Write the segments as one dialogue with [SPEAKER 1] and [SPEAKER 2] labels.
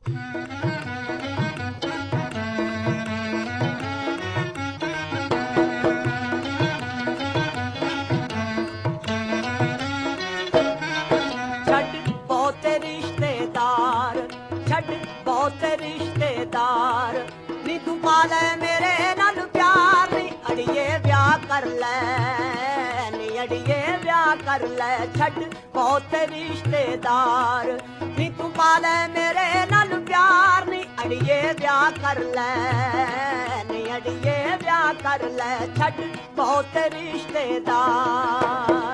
[SPEAKER 1] ਛੱਡ ਬਹੁਤ ਰਿਸ਼ਤੇਦਾਰ ਨੀ ਤੂੰ ਪਾ ਲੈ ਮੇਰੇ ਨਾਲ ਪਿਆਰ ਨੀ ਅੜੀਏ ਵਿਆਹ ਕਰ ਲੈ ਨੀ ਅੜੀਏ ਵਿਆਹ ਕਰ ਲੈ ਛੱਡ ਬਹੁਤ ਰਿਸ਼ਤੇਦਾਰ ਨੀ ਤੂੰ ਪਾ ਲੈ ਮੇਰੇ ਨਾਲ ਪਿਆਰ ਨੀ ਅੜੀਏ ਵਿਆਹ ਕਰ ਲੈ ਨੀ ਅੜੀਏ ਵਿਆਹ ਕਰ ਲੈ ਛੱਡ ਬਹੁਤ ਰਿਸ਼ਤੇਦਾਰ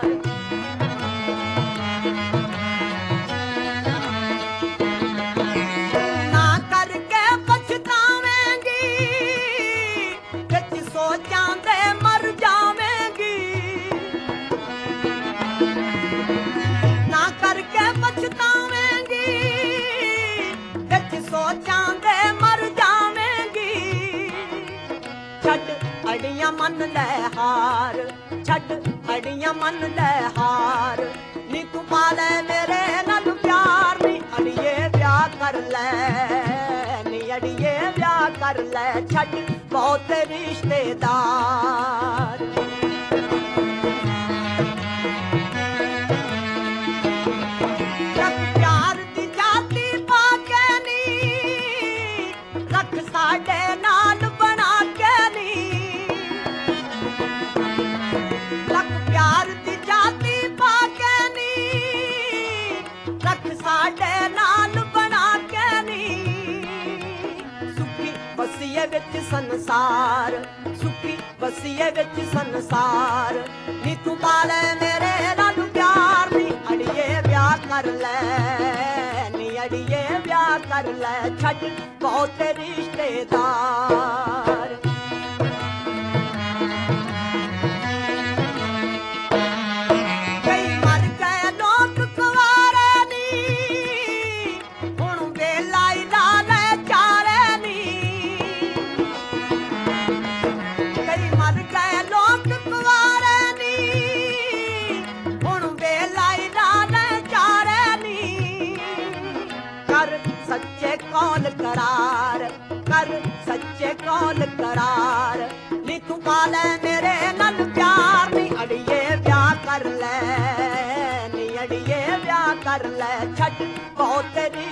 [SPEAKER 1] ਛੱਡ ਅੜੀਆਂ ਮੰਨ ਲੈ ਹਾਰ ਛੱਡ ਅੜੀਆਂ ਮੰਨ ਲੈ ਹਾਰ ਨੀ ਤੂੰ ਪਾ ਲੈ ਮੇਰੇ ਨਾਲ ਪਿਆਰ ਨੀ ਅੜੀਏ ਵਿਆਹ ਕਰ ਲੈ ਨੀ ਅੜੀਏ ਵਿਆਹ ਕਰ ਲੈ ਛੱਡ ਬਹੁਤ ਰਿਸ਼ਤੇਦਾਰ ਰੱਖ ਪਿਆਰ ਦੀ ਜਾਤੀ ਪਾ ਕੇ ਨੀ ਰੱਖ ਸਾਡੇ ਨਾਲ ਸਾਡੇ ਨਾਲ ਬਣਾ ਕੇ ਨੀ ਸੁਖੀ ਵਸੀਏ ਵਿੱਚ ਸੰਸਾਰ ਸੁਖੀ ਵਸੀਏ ਵਿੱਚ ਸੰਸਾਰ ਨੀ ਤੂੰ ਪਾ ਲੈ ਮੇਰੇ ਨਾਲ ਪਿਆਰ ਨੀ ਅੜੀਏ ਵਿਆਹ ਕਰ ਲੈ ਨੀ ਅੜੀਏ ਵਿਆਹ ਕਰ ਲੈ ਛੱਡ ਬਹੁਤ ਰਿਸ਼ਤੇਦਾਰ सच्चे कौल करार कर सच्चे कौल करार नी तू पा ले मेरे नाल प्यार नी अड़िए ब्याह कर ले नी अड़िए ब्याह कर ले छट बहुत